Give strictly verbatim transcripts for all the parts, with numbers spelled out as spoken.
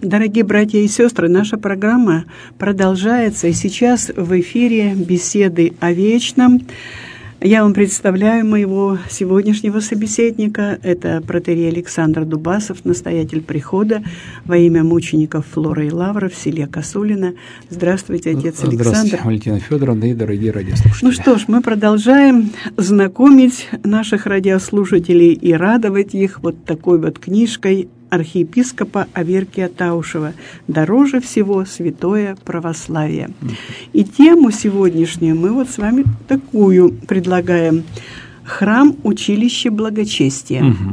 Дорогие братья и сестры, наша программа продолжается, и сейчас в эфире беседы о вечном. Я вам представляю моего сегодняшнего собеседника. Это протоиерей Александр Дубасов, настоятель прихода во имя мучеников Флора и Лавра в селе Косулино. Здравствуйте, отец Александр. Здравствуйте, Валентина Федоровна и дорогие радиослушатели. Ну что ж, мы продолжаем знакомить наших радиослушателей и радовать их вот такой вот книжкой архиепископа Аверкия Таушева «Дороже всего святое православие». И тему сегодняшнюю мы вот с вами такую предлагаем: храм, училище благочестия. Угу.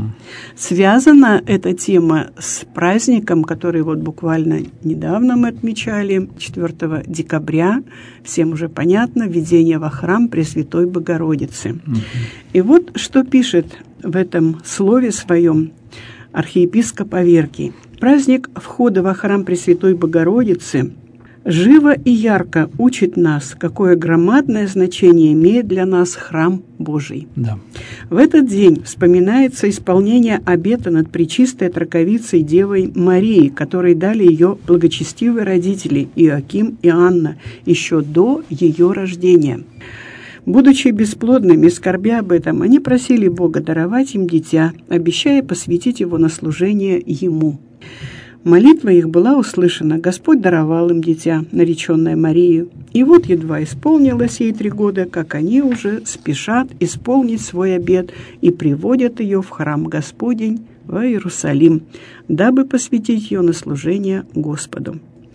Связана эта тема с праздником, который вот буквально недавно мы отмечали, четвёртого декабря, всем уже понятно, введение во храм Пресвятой Богородицы. Угу. И вот что пишет в этом слове своем архиепископ Аверкий. Праздник входа во храм Пресвятой Богородицы живо и ярко учит нас, какое громадное значение имеет для нас храм Божий. Да. В этот день вспоминается исполнение обета над Пречистой Троковицей Девой Марией, которой дали ее благочестивые родители Иоаким и Анна еще до ее рождения. Будучи бесплодными и скорбя об этом, они просили Бога даровать им дитя, обещая посвятить его на служение Ему. Молитва их была услышана, Господь даровал им дитя, нареченное Марию. И вот едва исполнилось ей три года, как они уже спешат исполнить свой обет и приводят ее в храм Господень в Иерусалим, дабы посвятить ее на служение Господу.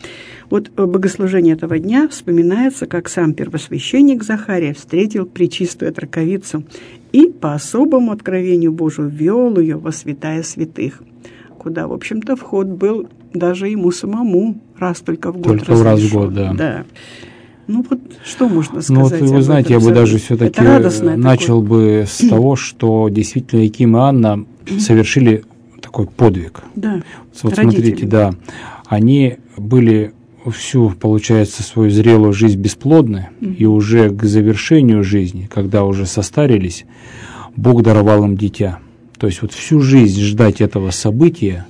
Вот богослужение этого дня вспоминается, как сам первосвященник Захария встретил Пречистую Троковицу и по особому откровению Божию ввел ее во святая святых, куда, в общем-то, вход был даже ему самому раз только в год. Только раз в год, да. да. Ну вот что можно сказать? Ну вот вы знаете, я бы даже все-таки начал такое. бы с того, что действительно Иоаким и Анна совершили такой подвиг. Да. Вот смотрите, да, они были всю, получается, свою зрелую жизнь бесплодны, mm-hmm. и уже к завершению жизни, когда уже состарились, Бог даровал им дитя. То есть вот всю жизнь ждать этого события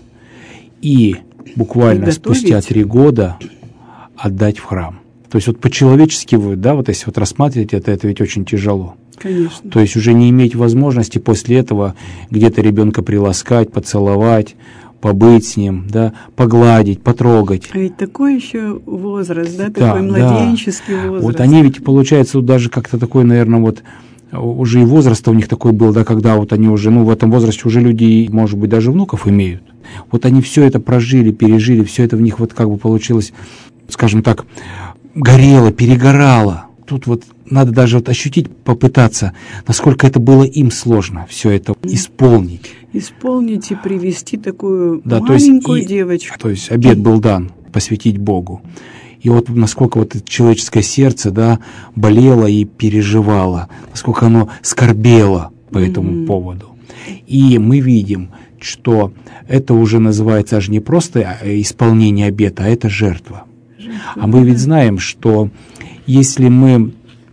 и буквально спустя три года отдать в храм. То есть вот по-человечески, да, вот если вот рассматривать это, это ведь очень тяжело. Конечно. То есть уже не иметь возможности после этого где-то ребенка приласкать, поцеловать, побыть с ним, да, погладить, потрогать. А ведь такой еще возраст, да, да такой младенческий да. возраст. Вот они ведь, получается, вот даже как-то такой, наверное, вот уже и возраст у них такой был, да, когда вот они уже, ну, в этом возрасте уже люди, может быть, даже внуков имеют. Вот они все это прожили, пережили, все это в них вот как бы получилось, скажем так, горело, перегорало. Тут вот надо даже вот ощутить, попытаться, насколько это было им сложно все это исполнить. Исполнить и привести такую да, маленькую то есть, девочку. И, то есть обет был дан посвятить Богу. И вот насколько вот это человеческое сердце, да, болело и переживало, насколько оно скорбело по этому mm-hmm. поводу. И мы видим, что это уже называется аж не просто исполнение обета, а это жертва. жертва а мы да. ведь знаем, что если мы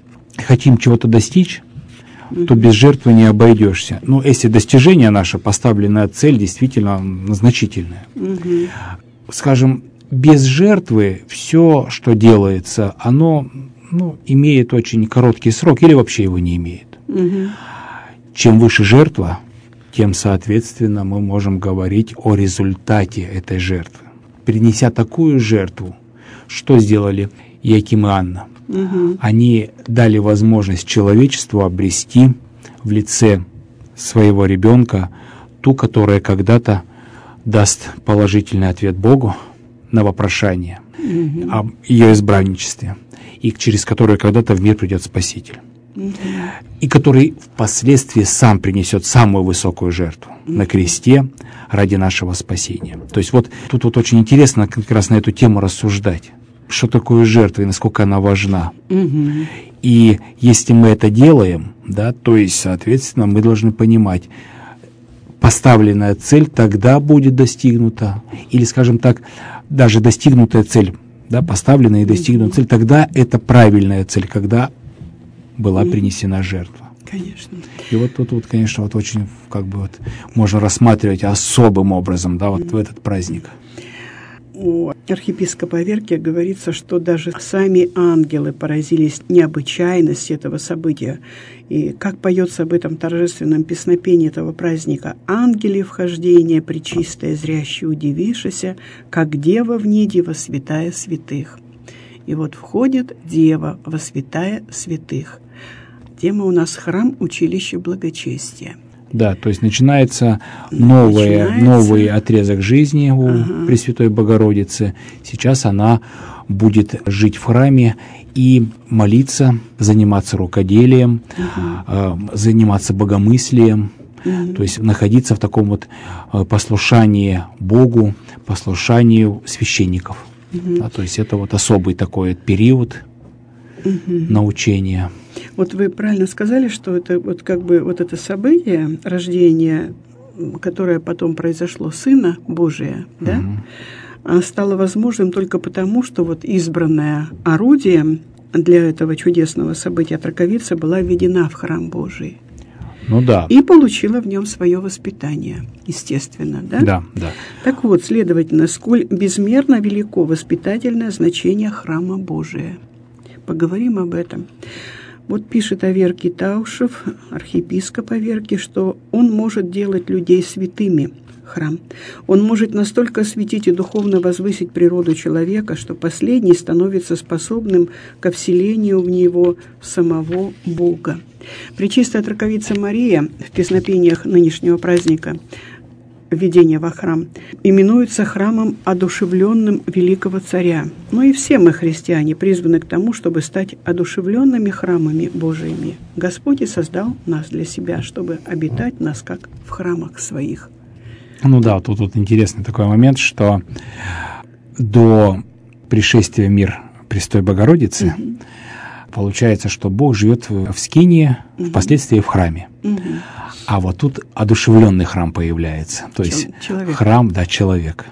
хотим чего-то достичь, mm-hmm. то без жертвы не обойдешься. Ну, если достижение наше, поставленная цель, действительно значительная. Mm-hmm. Скажем, без жертвы все, что делается, оно ну, имеет очень короткий срок или вообще его не имеет. Mm-hmm. Чем выше жертва, тем, соответственно, мы можем говорить о результате этой жертвы. Принеся такую жертву, что сделали Иоаким и Анна? Угу. Они дали возможность человечеству обрести в лице своего ребенка ту, которая когда-то даст положительный ответ Богу на вопрошание угу. об ее избранничестве, и через которую когда-то в мир придет Спаситель. Угу. И который впоследствии сам принесет самую высокую жертву угу. на кресте ради нашего спасения. То есть вот тут вот очень интересно как раз на эту тему рассуждать. Что такое жертва и насколько она важна. Угу. И если мы это делаем, да, то есть, соответственно, мы должны понимать, поставленная цель тогда будет достигнута, или, скажем так, даже достигнутая цель, да, поставленная и достигнутая цель, тогда это правильная цель, когда была принесена жертва. Конечно. И вот тут, вот, конечно, вот очень как бы вот можно рассматривать особым образом, да, вот в этот праздник. у архиепископа Аверкия говорится, что даже сами ангелы поразились необычайности этого события. И как поется об этом торжественном песнопении этого праздника: «Ангели вхождение пречистое, зряще удивишися, как дева в ниде во святая святых». И вот входит дева во святая святых. Тема у нас храм, училище благочестия. Да, то есть начинается, новое, начинается... новый отрезок жизни у ага. Пресвятой Богородицы. Сейчас она будет жить в храме и молиться, заниматься рукоделием, ага. э, заниматься богомыслием, ага. то есть находиться в таком вот послушании Богу, послушанию священников. Ага. Да, то есть это вот особый такой период ага. научения. Вот вы правильно сказали, что это вот как бы вот это событие рождения, которое потом произошло Сына Божия, да, mm-hmm. стало возможным только потому, что вот избранное орудие для этого чудесного события Троковица была введена в храм Божий. Ну да. И получила в нем свое воспитание, естественно, да? Да, да. Так вот, следовательно, сколь безмерно велико воспитательное значение храма Божия. Поговорим об этом. Вот пишет Аверкий Таушев, архиепископ Аверкий, что он может делать людей святыми, храм. Он может настолько осветить и духовно возвысить природу человека, что последний становится способным ко вселению в него самого Бога. Пречистая Троковица Мария в песнопениях нынешнего праздника введение во храм именуется храмом, одушевленным великого царя. Ну и все мы, христиане, призваны к тому, чтобы стать одушевленными храмами Божиими. Господь и создал нас для себя, чтобы обитать в нас, как в храмах своих. Ну да, тут, тут интересный такой момент, что до пришествия в мир Пресвятой Богородицы угу. получается, что Бог живет в скинии, угу. впоследствии в храме. Угу. А вот тут одушевленный храм появляется, то есть человек. Храм, да, человек.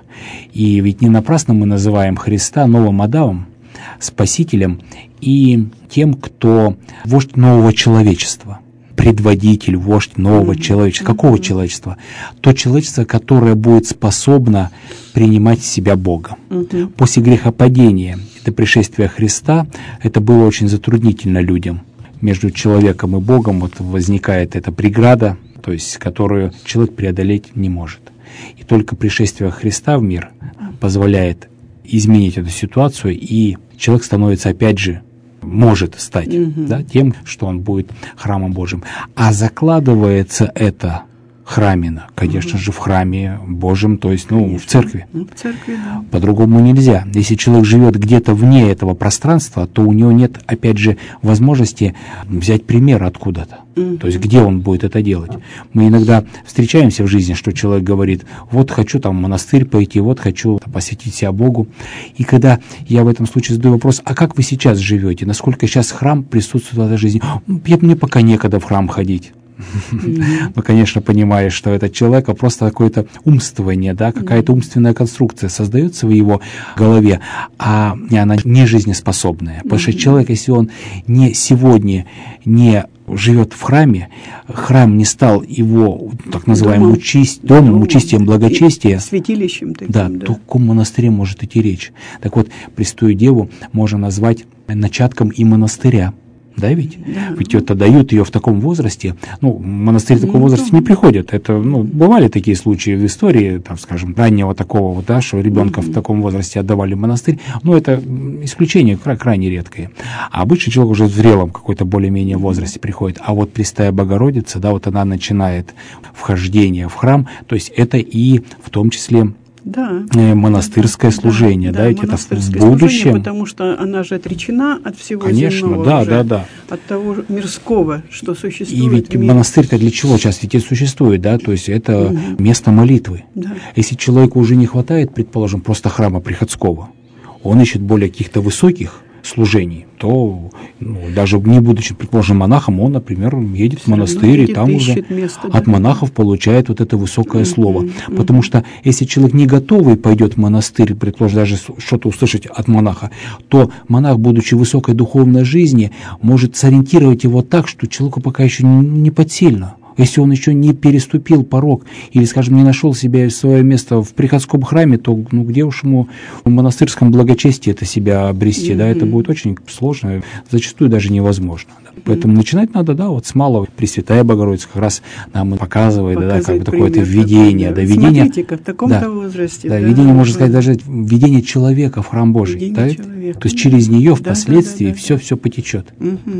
И ведь не напрасно мы называем Христа новым Адамом, Спасителем и тем, кто вождь нового человечества, предводитель, вождь нового mm-hmm. человечества. Какого mm-hmm. человечества? То человечество, которое будет способно принимать в себя Бога. Mm-hmm. После грехопадения до пришествия Христа это было очень затруднительно людям. Между человеком и Богом вот возникает эта преграда, то есть которую человек преодолеть не может. И только пришествие Христа в мир позволяет изменить эту ситуацию, и человек становится опять же, может стать mm-hmm. да, тем, что он будет храмом Божьим. А закладывается это храмина, конечно mm-hmm. же, в храме Божьем, то есть ну, в церкви. Ну, в церкви, да. По-другому нельзя. Если человек живет где-то вне этого пространства, то у него нет, опять же, возможности взять пример откуда-то. Mm-hmm. То есть где он будет это делать. Мы иногда встречаемся в жизни, что человек говорит, вот хочу там в монастырь пойти, вот хочу посвятить себя Богу. И когда я в этом случае задаю вопрос, а как вы сейчас живете, насколько сейчас храм присутствует в этой жизни? Мне пока некогда в храм ходить. Mm-hmm. Ну, конечно, понимаешь, что это человека просто какое-то умствование, да, какая-то mm-hmm. умственная конструкция создается в его голове, а она не жизнеспособная. Mm-hmm. Потому что человек, если он не сегодня не живет в храме, храм не стал его, так называемым, учисть, домом, домом, участием благочестия, святилищем таким, да, да, то в каком монастыре может идти речь? Так вот, Пресвятую Деву можно назвать начатком и монастыря. Да, ведь? Да. Ведь это дают ее в таком возрасте. Ну, в монастырь в таком возрасте не приходят. Это, ну, бывали такие случаи в истории, там, скажем, раннего такого, вот, да, что ребенка mm-hmm. в таком возрасте отдавали в монастырь. Но это исключение крайне редкое. А обычно человек уже в зрелом какой-то более-менее возрасте приходит. А вот Пресвятая Богородица, да, вот она начинает вхождение в храм, то есть это и в том числе да. монастырское служение, да, да, ведь это в будущем. Потому что она же отречена от всего Конечно, земного, да, уже, да, да. от того мирского, что существует. И ведь монастырь-то для чего сейчас ведь и существует, да, то есть это угу. место молитвы. Да. Если человеку уже не хватает, предположим, просто храма приходского, он ищет более каких-то высоких служений, то ну, даже не будучи, предположим, монахом, он, например, едет Все в монастырь, и там уже место, от да? монахов получает вот это высокое mm-hmm, слово. Mm-hmm. Потому что если человек не готовый пойдет в монастырь, предположим, даже что-то услышать от монаха, то монах, будучи в высокой духовной жизни, может сориентировать его так, что человеку пока еще не подсильно. Если он еще не переступил порог или, скажем, не нашел себе свое место в приходском храме, то ну, где уж ему в монастырском благочестии это себя обрести, mm-hmm. да, это будет очень сложно, зачастую даже невозможно. Да. Поэтому mm-hmm. начинать надо, да, вот с малого. Пресвятая Богородица как раз нам показывает, да, да, как бы такое-то видение. Да, видение. Смотрите-ка, в таком-то да, возрасте. Да, да, видение, можно сказать, даже введение человека в храм Божий. Да? То есть через нее впоследствии да, да, да, все-все да. потечет. Угу.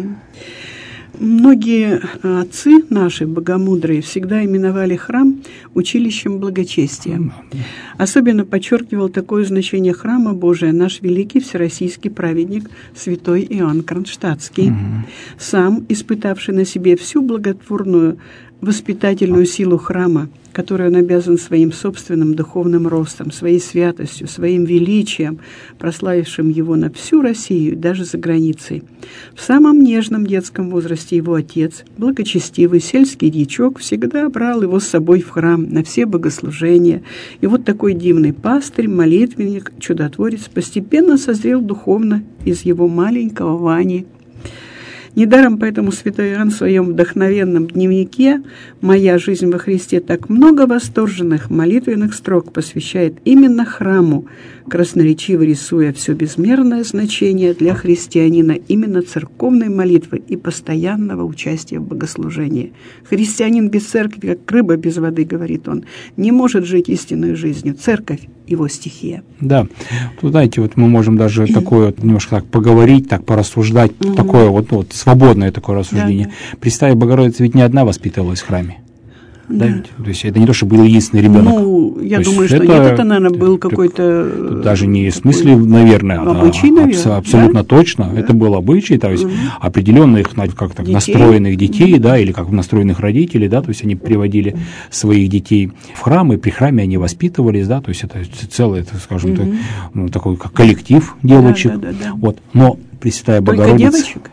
Многие отцы наши, богомудрые, всегда именовали храм училищем благочестия. Mm-hmm. Особенно подчеркивал такое значение храма Божия наш великий всероссийский праведник святой Иоанн Кронштадтский, mm-hmm. сам испытавший на себе всю благотворную воспитательную силу храма, которую он обязан своим собственным духовным ростом, своей святостью, своим величием, прославившим его на всю Россию и даже за границей. В самом нежном детском возрасте его отец, благочестивый сельский дьячок, всегда брал его с собой в храм на все богослужения. И вот такой дивный пастырь, молитвенник, чудотворец постепенно созрел духовно из его маленького Вани. Недаром поэтому святой Иоанн в своем вдохновенном дневнике «Моя жизнь во Христе» так много восторженных молитвенных строк посвящает именно храму, красноречиво рисуя все безмерное значение для христианина именно церковной молитвы и постоянного участия в богослужении. Христианин без церкви, как рыба без воды, говорит он, не может жить истинной жизнью. Церковь – его стихия. Да, тут, знаете, вот мы можем даже такое вот немножко так поговорить, так порассуждать, угу. такое вот, вот свободное такое рассуждение. Да, да. Пресвятая Богородица ведь не одна воспитывалась в храме. Да. Да, то есть это не то, что был единственный ребенок. Ну, я то думаю, что это, нет, это, наверное, был какой-то... Тут даже не в смысле, наверное, обычай, а, наверное, абсолютно да? точно. Да. Это был обычай, то есть угу. определенных как так, детей. настроенных детей, угу. да, или как настроенных родителей, да, то есть они приводили своих детей в храм, и при храме они воспитывались, да, то есть это целый, это, скажем, угу. так, ну, такой как коллектив девочек. Да, да, да, да. Вот. Но Пресвятая Только Богородица... девочек?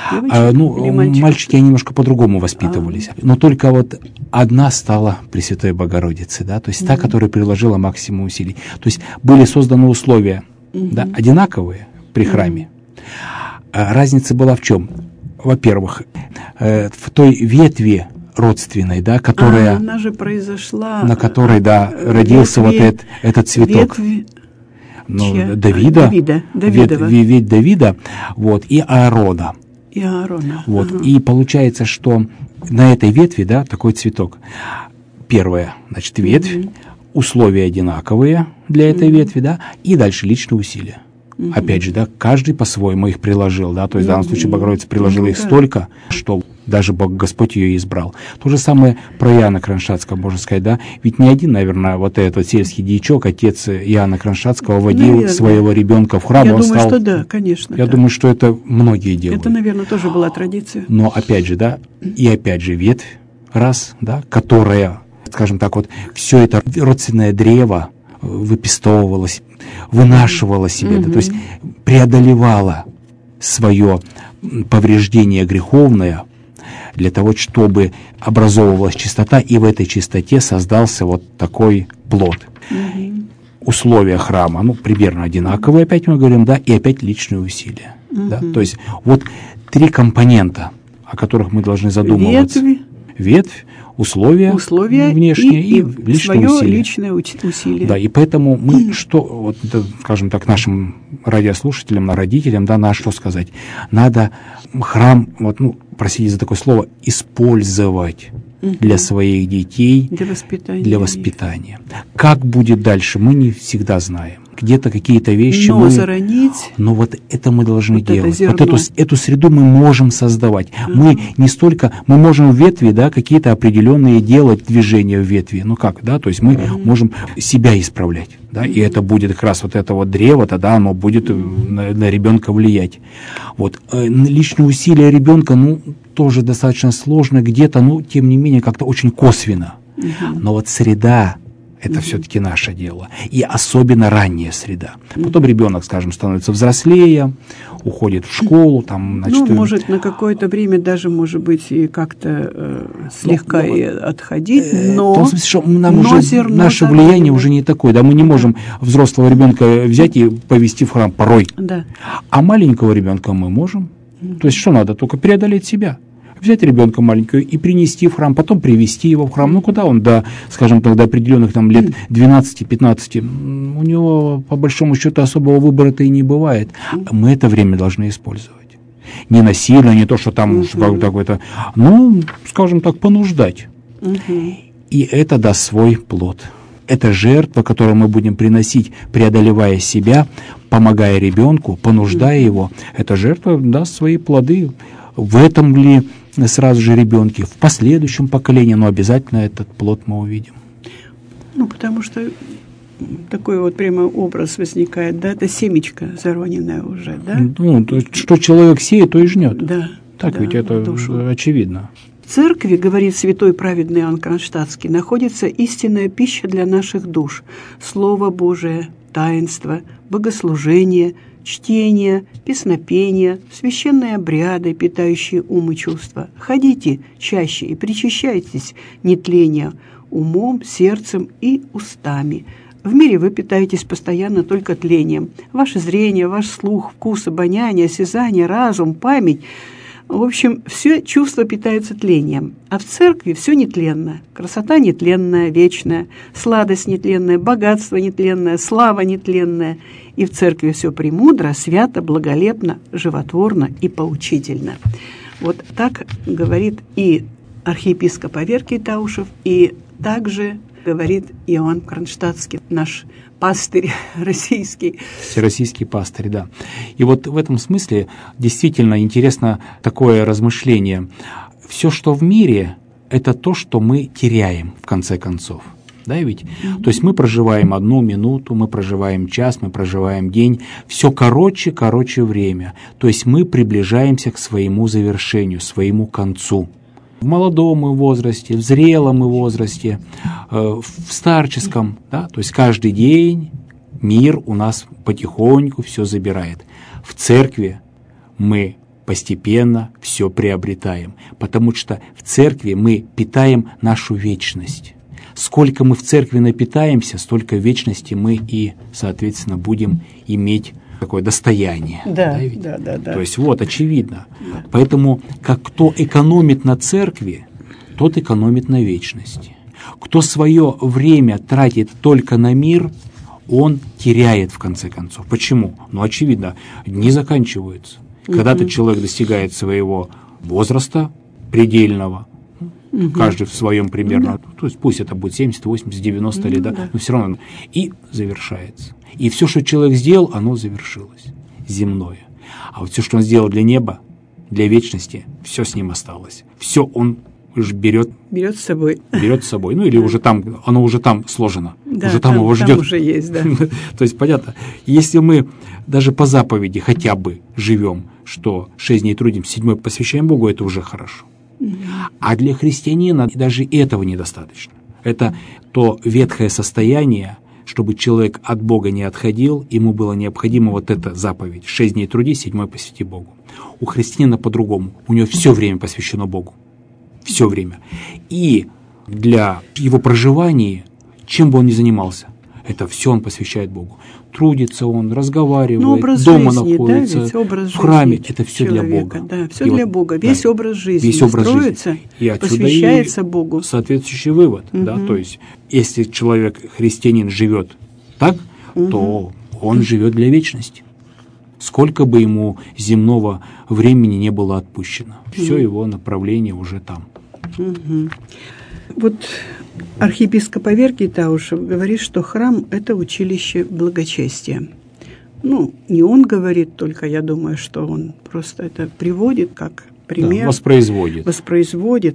А, ну, мальчики, они немножко по-другому воспитывались. А. Но только вот одна стала Пресвятой Богородицей, да, то есть mm-hmm. та, которая приложила максимум усилий. То есть были созданы условия mm-hmm. да, одинаковые при храме. Mm-hmm. А разница была в чем? Во-первых, э, в той ветви родственной, да, которая... А, она же произошла... На которой, да, родился ветви, вот этот, этот цветок. Ветви... Ну, Чья? Давида, Давида, Давидова. Вет, ведь Давида, вот, и Аарона. И Аарона. Вот. Ага. И получается, что на этой ветви, да, такой цветок. Первое, значит, ветвь, угу. условия одинаковые для этой угу. ветви, да, и дальше личные усилия. Угу. Опять же, да, каждый по-своему их приложил, да, то есть угу. в данном случае Богородица приложила угу, их да. столько, что даже Бог Господь ее избрал. То же самое про Иоанна Кронштадтского, можно сказать, да, ведь не один, наверное, вот этот сельский дьячок, отец Иоанна Кронштадтского, водил наверное. своего ребенка в храм. Я он думаю, стал... что да, конечно. Я да. думаю, что это многие делают. Это, наверное, тоже была традиция. Но опять же, да, и опять же ветвь, раз, да, которая, скажем так, вот все это родственное древо выпестовывалось, вынашивало себе, mm-hmm. да, то есть преодолевало свое повреждение греховное для того, чтобы образовывалась чистота, и в этой чистоте создался вот такой плод. Mm-hmm. Условия храма, ну, примерно одинаковые, опять мы говорим, да, и опять личные усилия. Mm-hmm. Да? То есть вот три компонента, о которых мы должны задумываться. Ветви. Ветвь, условия, условия внешние и, и, и личные свое усилия. личное усилие. Да, и поэтому мы mm. что, вот, скажем так, нашим радиослушателям, родителям, да, надо что сказать? Надо храм, вот, ну, простите за такое слово, использовать mm-hmm. для своих детей, для воспитания. Для воспитания. Как будет дальше, мы не всегда знаем. Где-то какие-то вещи но мы... заронить... Но вот это мы должны вот делать. Вот эту, эту среду мы можем создавать. Uh-huh. Мы не столько... Мы можем в ветви, да, какие-то определенные делать движения в ветви. Ну как, да? То есть мы uh-huh. можем себя исправлять. Да? Uh-huh. И это будет как раз вот это вот древо, тогда оно будет uh-huh. на, на ребенка влиять. Вот. Личные усилия ребенка, ну, тоже достаточно сложно где-то, но тем не менее как-то очень косвенно. Uh-huh. Но вот среда... Это mm-hmm. все-таки наше дело. И особенно ранняя среда. Потом ребенок, скажем, становится взрослее, уходит в школу. Там, значит, ну, может, на какое-то время даже, может быть, и как-то э, слегка ну, и отходить, но, в том смысле, что нам но уже, наше влияние уже не такое. Да, мы не можем взрослого ребенка взять и повести в храм порой. Да. А маленького ребенка мы можем. Mm-hmm. То есть что надо? Только преодолеть себя. взять ребенка маленького и принести в храм, потом привести его в храм. Ну, куда он до, скажем так, до определенных там лет двенадцати-пятнадцати? У него, по большому счету, особого выбора-то и не бывает. Мы это время должны использовать. Не насильно, не то, что там uh-huh. какой-то, ну, скажем так, понуждать. Uh-huh. И это даст свой плод. Это жертва, которую мы будем приносить, преодолевая себя, помогая ребенку, понуждая mm-hmm. его. Эта жертва даст свои плоды. В этом ли сразу же ребенке, в последующем поколении, но обязательно этот плод мы увидим. Ну, потому что такой вот прямо образ возникает, да, это семечко зароненное уже, да? Ну, то есть, что человек сеет, то и жнет. Да. Так да, ведь это душу. Очевидно. В церкви, говорит святой праведный Иоанн Кронштадтский, находится истинная пища для наших душ, Слово Божие, таинство, богослужение, чтение, песнопение, священные обряды, питающие ум и чувства. Ходите чаще и причащайтесь нетления умом, сердцем и устами. В мире вы питаетесь постоянно только тлением. Ваше зрение, ваш слух, вкус, обоняние, осязание, разум, память – в общем, все чувство питается тлением, а в церкви все нетленно. Красота нетленная, вечная, сладость нетленная, богатство нетленное, слава нетленная. И в церкви все премудро, свято, благолепно, животворно и поучительно. Вот так говорит и архиепископ Аверкий Таушев, и также говорит Иоанн Кронштадтский, наш пастырь российский. Всероссийский пастырь, да. И вот в этом смысле действительно интересно такое размышление. Все, что в мире, это то, что мы теряем, в конце концов. Да, ведь? Mm-hmm. То есть мы проживаем одну минуту, мы проживаем час, мы проживаем день. Все короче, короче время. То есть мы приближаемся к своему завершению, своему концу. В молодом возрасте, в зрелом возрасте, в старческом, да, то есть каждый день мир у нас потихоньку все забирает. В церкви мы постепенно все приобретаем, потому что в церкви мы питаем нашу вечность. Сколько мы в церкви напитаемся, столько вечности мы и, соответственно, будем иметь такое достояние. Да, да, да, да, да. То есть вот, очевидно. Да. Поэтому, как кто экономит на церкви, тот экономит на вечности. Кто свое время тратит только на мир, он теряет в конце концов. Почему? Ну, очевидно, дни заканчиваются. Угу. Когда-то человек достигает своего возраста предельного, угу. каждый в своем примерно, да. то есть пусть это будет семьдесят, восемьдесят, девяносто ну, лет, да, да. но все равно, и завершается. И все, что человек сделал, оно завершилось, земное. А вот все, что он сделал для неба, для вечности, все с ним осталось. Все он уже берет, берет с собой. Берет с собой. Ну, или да. уже там, оно уже там сложено. Да, уже там, там его ждет. Там уже есть, да. То есть, понятно, если мы даже по заповеди хотя бы живем, что шесть дней трудимся, седьмой посвящаем Богу, это уже хорошо. Угу. А для христианина даже этого недостаточно. Это то ветхое состояние, чтобы человек от Бога не отходил, ему было необходимо вот эта заповедь. Шесть дней трудись, седьмой посвяти Богу. У христианина по-другому. У него все время посвящено Богу. Все время. И для его проживания, чем бы он ни занимался, это все он посвящает Богу. Трудится он, разговаривает, ну, дома жизни, находится, да, образ в храме. Это все человека, для Бога. Да, все и для вот, Бога. Весь да, образ жизни весь образ строится, жизни. И посвящается Богу. Соответствующий вывод. Угу. Да, то есть, если человек, христианин, живет так, угу. то он живет для вечности. Сколько бы ему земного времени не было отпущено. Все угу. его направление уже там. Угу. Вот архиепископ Аверкий Таушев говорит, что храм – это училище благочестия. Ну, не он говорит, только я думаю, что он просто это приводит как пример. Да, воспроизводит. Воспроизводит.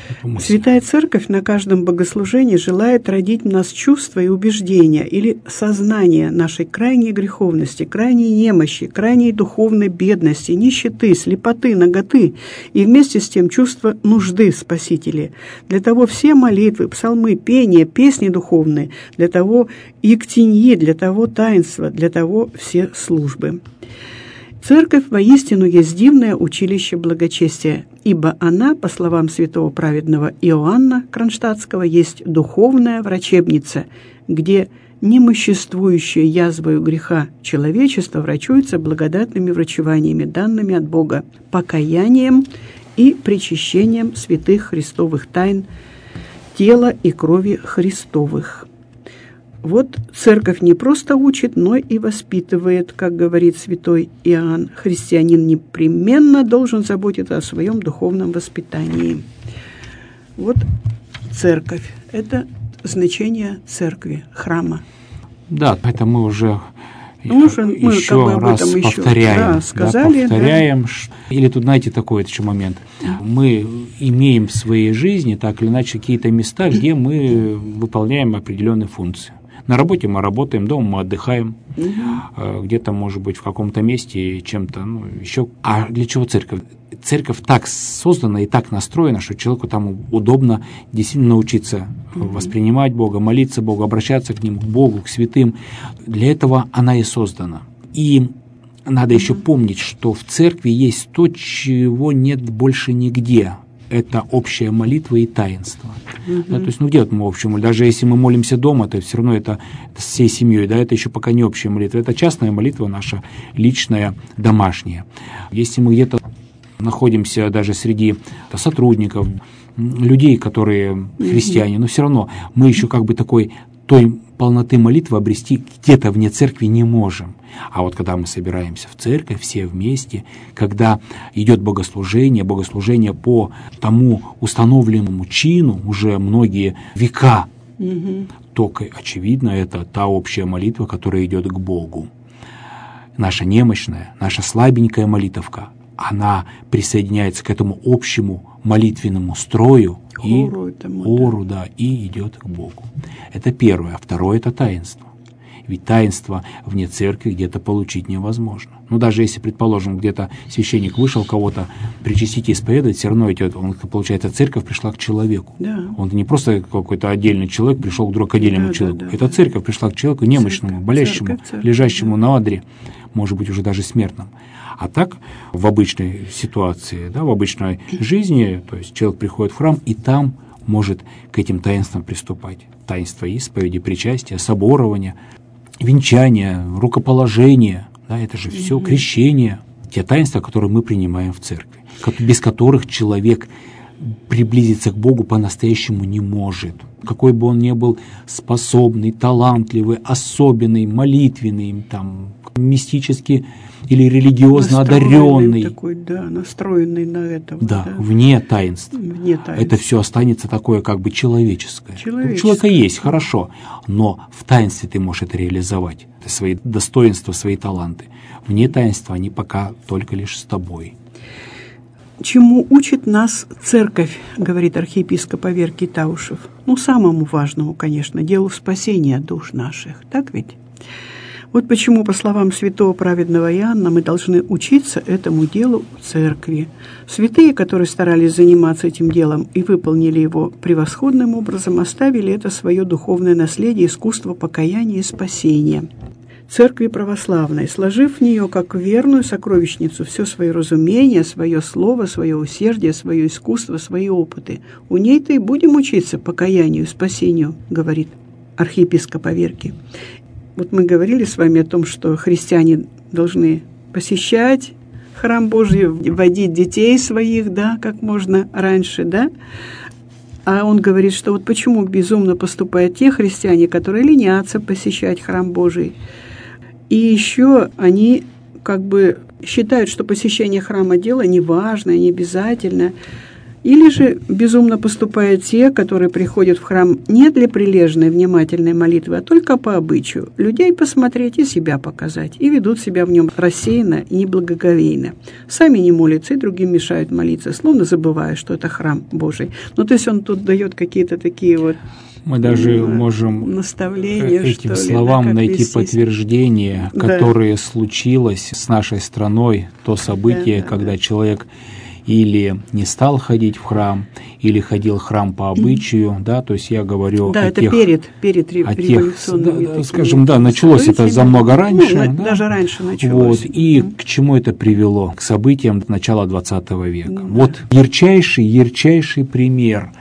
Святая Церковь на каждом богослужении желает родить в нас чувства и убеждения или сознание нашей крайней греховности, крайней немощи, крайней духовной бедности, нищеты, слепоты, наготы и вместе с тем чувство нужды в Спасителе. Для того все молитвы, псалмы, пения, песни духовные, для того ектеньи, для того таинства, для того все службы. Церковь воистину есть дивное училище благочестия, ибо она, по словам святого праведного Иоанна Кронштадтского, есть духовная врачебница, где немоществующее язвою греха человечество врачуется благодатными врачеваниями, данными от Бога, покаянием и причащением святых христовых тайн тела и крови Христовых. Вот церковь не просто учит, но и воспитывает, как говорит святой Иоанн. Христианин непременно должен заботиться о своем духовном воспитании. Вот церковь – это значение церкви, храма. Да, это мы уже, ну, уже мы еще как бы раз повторяем. Да, сказали, да, повторяем. Да. Или тут, знаете, такой еще момент. Мы имеем в своей жизни, так или иначе, какие-то места, где мы выполняем определенные функции. На работе мы работаем, дома мы отдыхаем, угу. где-то, может быть, в каком-то месте чем-то, ну, еще. А для чего церковь? Церковь так создана и так настроена, что человеку там удобно действительно научиться угу. воспринимать Бога, молиться Богу, обращаться к Нему, к Богу, к святым. Для этого она и создана. И надо угу. еще помнить, что в церкви есть то, чего нет больше нигде. Это общая молитва и таинство. Uh-huh. Да, то есть, ну где вот мы общему? Даже если мы молимся дома, то все равно это, это с всей семьей, да, это еще пока не общая молитва. Это частная молитва наша, личная, домашняя. Если мы где-то находимся даже среди сотрудников, людей, которые христиане, uh-huh. но все равно мы еще как бы такой той полноты молитвы обрести где-то вне церкви не можем. А вот когда мы собираемся в церковь все вместе, когда идет богослужение, богослужение по тому установленному чину уже многие века, угу. то, очевидно, это та общая молитва, которая идет к Богу. Наша немощная, наша слабенькая молитовка, она присоединяется к этому общему молитвенному строю и хору, этому, хору да. да, и идет к Богу. Это первое. А второе – это таинство. Ведь таинство вне церкви где-то получить невозможно. Ну, даже если, предположим, где-то священник вышел кого-то причастить и исповедовать, все равно идет, он, получается, церковь пришла к человеку. Да. Он не просто какой-то отдельный человек пришел вдруг к отдельному да, человеку. Да, да, Это церковь пришла к человеку немощному, церковь, болящему, церковь, церковь, лежащему да. на одре, может быть, уже даже смертном. А так, в обычной ситуации, да, в обычной жизни, то есть человек приходит в храм, и там может к этим таинствам приступать. Таинство исповеди, причастия, соборования, венчания, рукоположения, да, это же все, mm-hmm. крещение, те таинства, которые мы принимаем в церкви, без которых человек приблизиться к Богу по-настоящему не может. Какой бы он ни был способный, талантливый, особенный, молитвенный, там, мистически или религиозно одаренный. Такой, да, настроенный на это. Да, да, вне таинств. Вне таинств. Это все останется такое как бы человеческое. человеческое. У человека есть, хорошо, но в таинстве ты можешь это реализовать. Это свои достоинства, свои таланты. Вне таинства они пока только лишь с тобой. Чему учит нас церковь, говорит архиепископ Аверкий Таушев? Ну, самому важному, конечно, делу спасения душ наших. Так ведь? Вот почему, по словам святого праведного Иоанна, мы должны учиться этому делу в церкви. Святые, которые старались заниматься этим делом и выполнили его превосходным образом, оставили это свое духовное наследие, искусство покаяния и спасения. Церкви православной, сложив в нее как верную сокровищницу все свое разумение, свое слово, свое усердие, свое искусство, свои опыты. У ней-то и будем учиться покаянию и спасению, говорит архиепископ Аверкий. Вот мы говорили с вами о том, что христиане должны посещать храм Божий, водить детей своих, да, как можно раньше, да. А он говорит, что вот почему безумно поступают те христиане, которые ленятся посещать храм Божий. И еще они как бы считают, что посещение храма дело неважное, не обязательно. Или же безумно поступают те, которые приходят в храм не для прилежной, внимательной молитвы, а только по обычаю. Людей посмотреть и себя показать. И ведут себя в нем рассеянно и неблагоговейно. Сами не молятся, и другим мешают молиться, словно забывая, что это храм Божий. Ну, то есть он тут дает какие-то такие вот Мы даже ну, можем наставления, этим что ли, словам да, найти вестись. подтверждение, Да. которое случилось с нашей страной, то событие, Да, да, когда да. человек или не стал ходить в храм, или ходил в храм по обычаю, mm-hmm. да, то есть я говорю да, о это тех, перед, перед о тех, революционными да, такими скажем, да, началось это замного раньше, ну, да, даже раньше началось. Вот, и mm-hmm. к чему это привело? К событиям начала двадцатого века. Mm-hmm. Вот ярчайший, ярчайший пример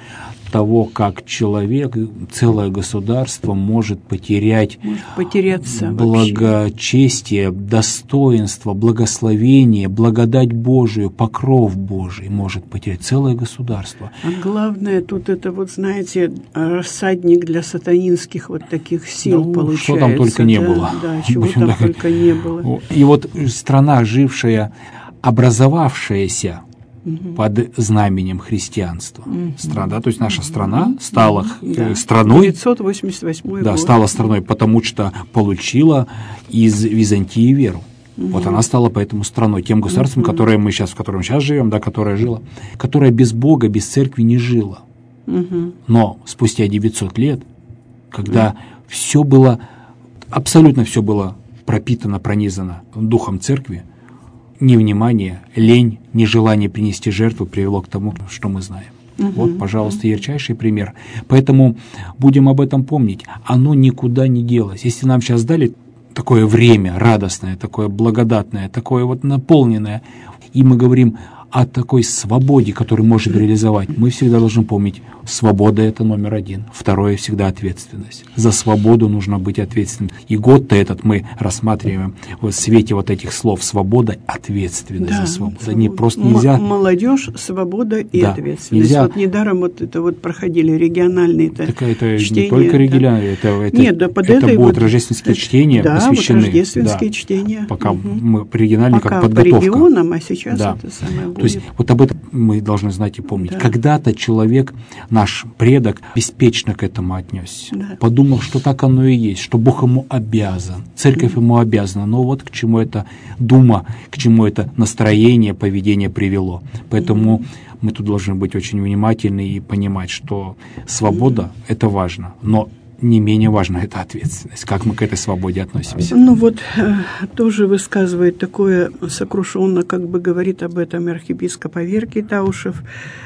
того, как человек, целое государство может потерять может потеряться благочестие, вообще. Достоинство, благословение, благодать Божию, покров Божий может потерять целое государство. А главное, тут это вот, знаете, рассадник для сатанинских вот таких сил, ну, получается. Что там только не да, было. Да, чего Будем там так... только не было. И вот страна, жившая, образовавшаяся угу. под знаменем христианства. Угу. Страна, да, то есть наша страна стала угу. да. страной, девятьсот восемьдесят восьмой да, год. стала страной, потому что получила из Византии веру. Угу. Вот она стала поэтому страной, тем государством, угу. которое мы сейчас, в котором сейчас живем, да, которое жило, которое без Бога, без церкви не жило. Угу. Но спустя девятьсот лет, когда угу. все было, абсолютно все было пропитано, пронизано духом церкви, невнимание, лень, нежелание принести жертву привело к тому, что мы знаем. Угу. Вот, пожалуйста, ярчайший пример. Поэтому будем об этом помнить. Оно никуда не делось. Если нам сейчас дали такое время радостное, такое благодатное, такое вот наполненное, и мы говорим о такой свободе, которую можем реализовать, мы всегда должны помнить, свобода – это номер один. Второе – всегда ответственность. За свободу нужно быть ответственным. И год-то этот мы рассматриваем в свете вот этих слов. Свобода, ответственность да, за свободу. Свобода. Не, просто нельзя... М- молодежь, свобода и да, ответственность. Нельзя... Вот недаром вот это вот проходили региональные так это чтения. Не только региональные, это, это, Нет, да, под это будут вот, рождественские это, чтения да, посвящены. Вот рождественские да, чтения. Пока угу. мы по региональным, пока как подготовка. по регионам, а сейчас да. это самое будет. То есть вот об этом мы должны знать и помнить. Да. Когда-то человек, наш предок, беспечно к этому отнесся. Да. Подумал, что так оно и есть, что Бог ему обязан, церковь mm-hmm. ему обязана. Но вот к чему эта дума, к чему это настроение, поведение привело. Поэтому mm-hmm. мы тут должны быть очень внимательны и понимать, что свобода mm-hmm. – это важно, но не менее важно это ответственность. Как мы к этой свободе относимся? Ну вот э, тоже высказывает такое сокрушенно, как бы говорит об этом архиепископ Аверкий Таушев.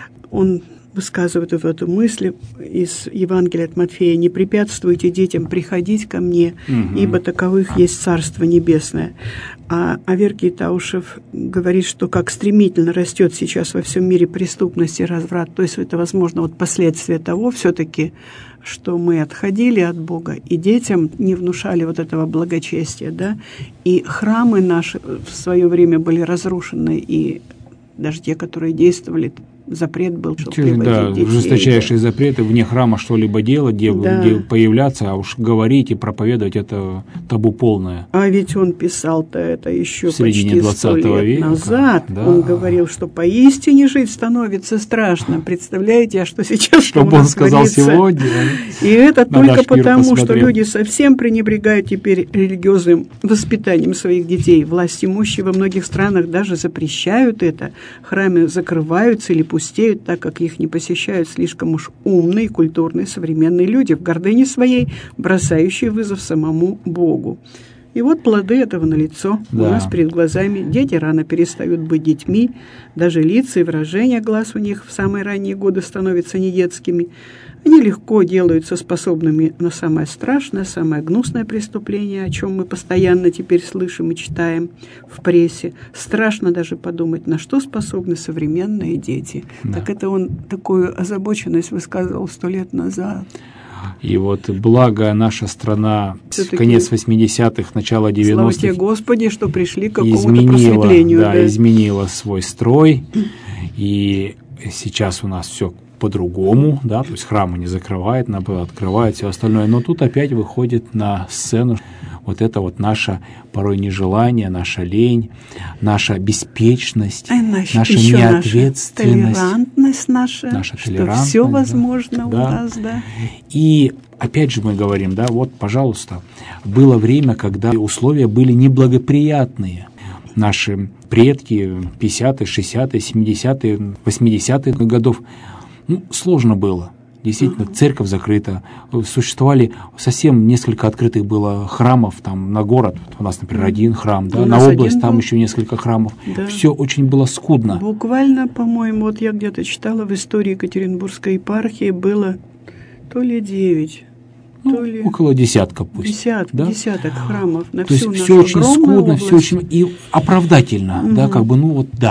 Он высказывает в эту мысль из Евангелия от Матфея: «Не препятствуйте детям приходить ко мне, угу. ибо таковых есть Царство Небесное». А Аверкий Таушев говорит, что как стремительно растет сейчас во всем мире преступность и разврат, то есть это, возможно, вот последствия того все-таки, что мы отходили от Бога, и детям не внушали вот этого благочестия, да, и храмы наши в свое время были разрушены, и даже те, которые действовали, запрет был, чтобы приводить да, детей. Жесточайшие да. запреты вне храма что-либо делать, где, да. где появляться, а уж говорить и проповедовать — это табу полное. А ведь он писал-то это еще в середине почти сто лет века. назад. Да. Он говорил, что поистине жить становится страшно. Представляете, а что сейчас что он сказал творится? Сегодня? И это Надо только потому, посмотрел. что люди совсем пренебрегают теперь религиозным воспитанием своих детей. Власть имущие во многих странах даже запрещают это. Храмы закрываются или пустеют, так как их не посещают слишком уж умные, культурные, современные люди, в гордыне своей бросающие вызов самому Богу. И вот плоды этого налицо да. у нас перед глазами. Дети рано перестают быть детьми, даже лица и выражения глаз у них в самые ранние годы становятся недетскими. Они легко делаются способными на самое страшное, самое гнусное преступление, о чем мы постоянно теперь слышим и читаем в прессе. Страшно даже подумать, на что способны современные дети. Да. Так это он такую озабоченность высказывал сто лет назад. И вот благо наша страна в конец восьмидесятых, начало девяностых. Слава тебе, Господи, что пришли к какому-то изменила, просветлению. Да, да, изменила свой строй. И сейчас у нас все по-другому, да, то есть храмы не закрывают, наоборот, открывают, все остальное. Но тут опять выходит на сцену вот это вот наше порой нежелание, наша лень, наша беспечность, а наша, наша неответственность, наша толерантность наша, наша что толерантность, все возможно да, у да. нас, да. И опять же мы говорим, да, вот, пожалуйста, было время, когда условия были неблагоприятные. Наши предки пятидесятые, шестидесятые, семидесятые, восьмидесятые годов, ну, сложно было. Действительно, uh-huh. церковь закрыта. Существовали совсем несколько открытых было храмов там на город. У нас, например, один храм, да, на область там был. Еще несколько храмов. Да. Все очень было скудно. Буквально, по-моему, вот я где-то читала в истории Екатеринбургской епархии было то ли девять, ну, то ли... около десятка пусть. Десят, да? Десяток храмов на то всю есть нашу все очень скудно, область. все очень и оправдательно, uh-huh. да, как бы, ну вот да.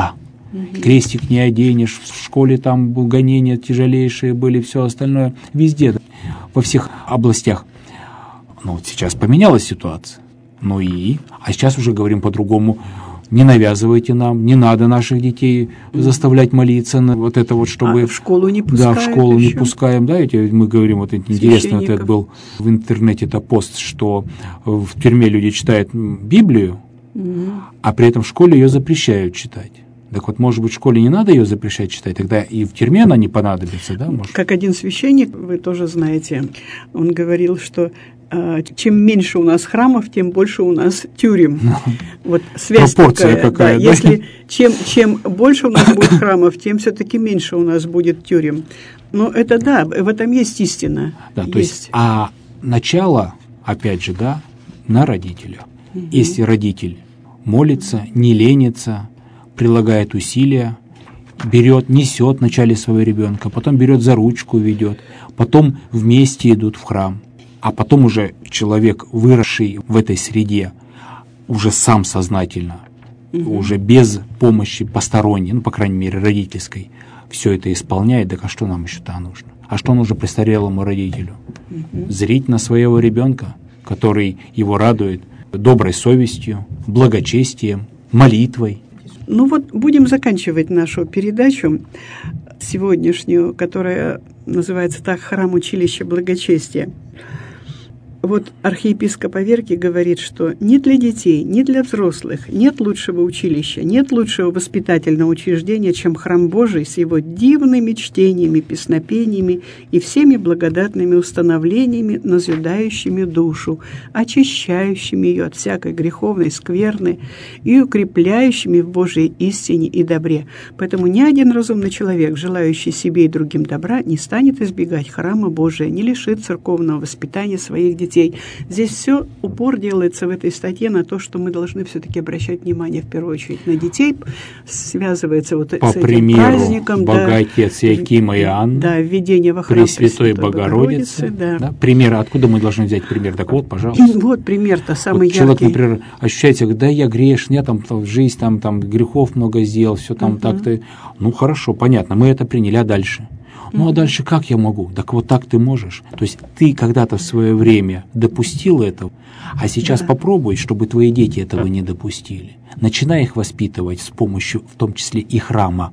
Угу. Крестик не оденешь, в школе там гонения тяжелейшие были, все остальное, везде, во всех областях. Ну, вот сейчас поменялась ситуация. Ну и? А сейчас уже говорим по-другому. Не навязывайте нам, не надо наших детей заставлять молиться на вот это вот, чтобы... А в школу не пускают. Да, в школу еще. не пускаем, да, эти, мы говорим, вот интересно, вот это был в интернете это пост, что в тюрьме люди читают Библию, угу. а при этом в школе ее запрещают читать. Так вот, может быть, в школе не надо ее запрещать читать, тогда и в тюрьме она не понадобится, да? Может? Как один священник, вы тоже знаете, он говорил, что чем меньше у нас храмов, тем больше у нас тюрем. Вот связь пропорция такая. какая, да, да? Если чем, чем больше у нас будет храмов, тем все-таки меньше у нас будет тюрем. Но это да, в этом есть истина. Да, есть. То есть, а начало, опять же, да, на родителя. Угу. Если родитель молится, не ленится, прилагает усилия, берет, несет вначале своего ребенка, потом берет за ручку, ведет, потом вместе идут в храм. А потом уже человек, выросший в этой среде, уже сам сознательно, угу. уже без помощи посторонней, ну, по крайней мере, родительской, все это исполняет, так а что нам еще-то нужно? А что нужно престарелому родителю? Угу. Зрить на своего ребенка, который его радует доброй совестью, благочестием, молитвой. Ну вот, будем заканчивать нашу передачу сегодняшнюю, которая называется так «Храм училища благочестия». Вот архиепископ Аверкий говорит, что ни для детей, ни для взрослых нет лучшего училища, нет лучшего воспитательного учреждения, чем храм Божий с его дивными чтениями, песнопениями и всеми благодатными установлениями, назидающими душу, очищающими ее от всякой греховной скверны и укрепляющими в Божьей истине и добре. Поэтому ни один разумный человек, желающий себе и другим добра, не станет избегать храма Божия, не лишит церковного воспитания своих детей. Здесь все упор делается в этой статье на то, что мы должны все-таки обращать внимание в первую очередь на детей, связывается вот по с этим примеру праздником. Богатец да, Якима и Анны, да, введение во храм Пресвятой Богородицы. Богородицы да. Да, примеры, откуда мы должны взять пример? Так вот, пожалуйста. И вот пример-то самый вот яркий. Человек, например, ощущает, да, я грешный, я там, там жизнь, там, там грехов много сделал, все там uh-huh. так-то. Ну, хорошо, понятно, мы это приняли, а дальше? Ну, а дальше как я могу? Так вот так ты можешь. То есть ты когда-то в свое время допустил этого, а сейчас да. попробуй, чтобы твои дети этого не допустили. Начинай их воспитывать с помощью, в том числе и храма.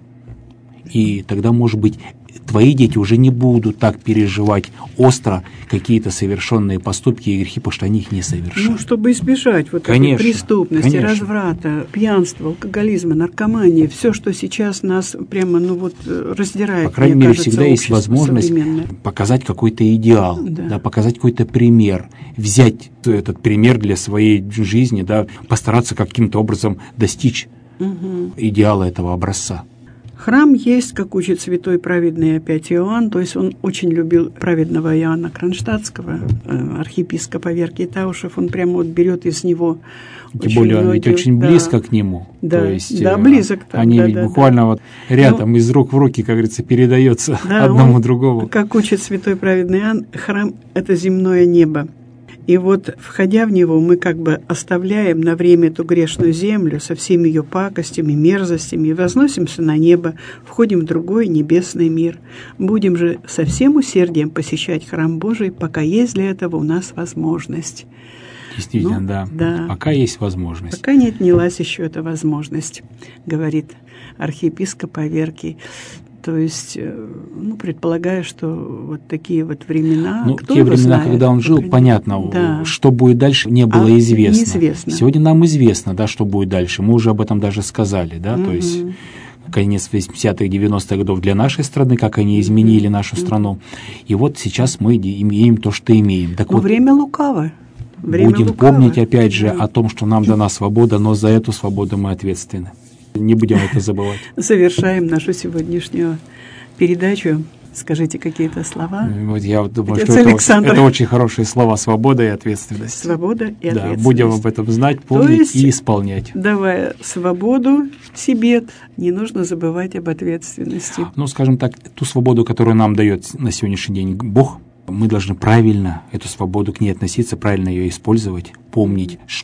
И тогда, может быть, твои дети уже не будут так переживать остро какие-то совершенные поступки и грехи, потому что они их не совершают. Ну, чтобы избежать вот конечно, этой преступности, конечно. разврата, пьянства, алкоголизма, наркомании, все, что сейчас нас прямо, ну вот, раздирает. По крайней мне мере, кажется, всегда есть возможность показать какой-то идеал, да. Да, показать какой-то пример, взять этот пример для своей жизни, да, постараться каким-то образом достичь угу. идеала этого образца. Храм есть, как учит святой праведный опять Иоанн, то есть он очень любил праведного Иоанна Кронштадтского, архиепископа Аверкий Таушев, он прямо вот берет из него. Тем более он ведь очень да. близко к нему. Да, то есть, да близок. Там, они да, ведь да, буквально да. вот рядом, ну, из рук в руки, как говорится, передается да, одному он, другому. Как учит святой праведный Иоанн, храм – это земное небо. И вот, входя в него, мы как бы оставляем на время эту грешную землю со всеми ее пакостями, мерзостями, и возносимся на небо, входим в другой небесный мир. Будем же со всем усердием посещать храм Божий, пока есть для этого у нас возможность. Действительно, ну, да. да. Пока есть возможность. Пока не отнялась еще эта возможность, говорит архиепископ Аверкий. То есть, ну, предполагаю, что вот такие вот времена... Ну, кто те времена, знает, когда он жил, понятно, да. что будет дальше, не было а известно. Неизвестно. Сегодня нам известно, да, что будет дальше. Мы уже об этом даже сказали, да, mm-hmm. то есть конец восьмидесятых, девяностых годов для нашей страны, как они изменили mm-hmm. нашу страну. И вот сейчас мы имеем то, что имеем. Так но вот, время лукаво. Время будем лукаво. помнить, опять же, да. о том, что нам дана свобода, но за эту свободу мы ответственны. Не будем это забывать. Завершаем нашу сегодняшнюю передачу. Скажите какие-то слова. Вот я вот думаю, что это, это очень хорошие слова: свобода и ответственность. Свобода и ответственность. Да, будем об этом знать, помнить есть, и исполнять. Давая свободу себе, не нужно забывать об ответственности. Ну, скажем так, ту свободу, которую нам дает на сегодняшний день Бог, мы должны правильно эту свободу к ней относиться, правильно ее использовать, помнить, что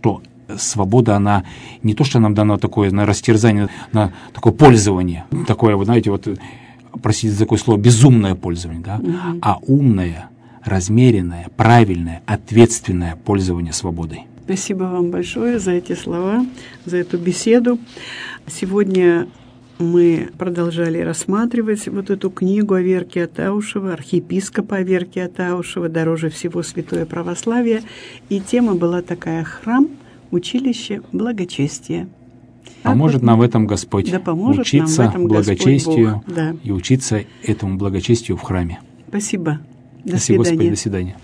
свобода, она не то, что нам дано такое на растерзание, на такое пользование, такое, вы знаете, вот, простите за такое слово, безумное пользование, да, угу. а умное, размеренное, правильное, ответственное пользование свободой. Спасибо вам большое за эти слова, за эту беседу. Сегодня мы продолжали рассматривать вот эту книгу Аверки Атаушева, архиепископа Аверки Атаушева «Дороже всего святое православие». И тема была такая: храм, училище, благочестие. Поможет вот нам в этом Господь да учиться нам в этом благочестию Господь Бог, да. и учиться этому благочестию в храме. Спасибо. До Спасибо, свидания. Господи, до свидания.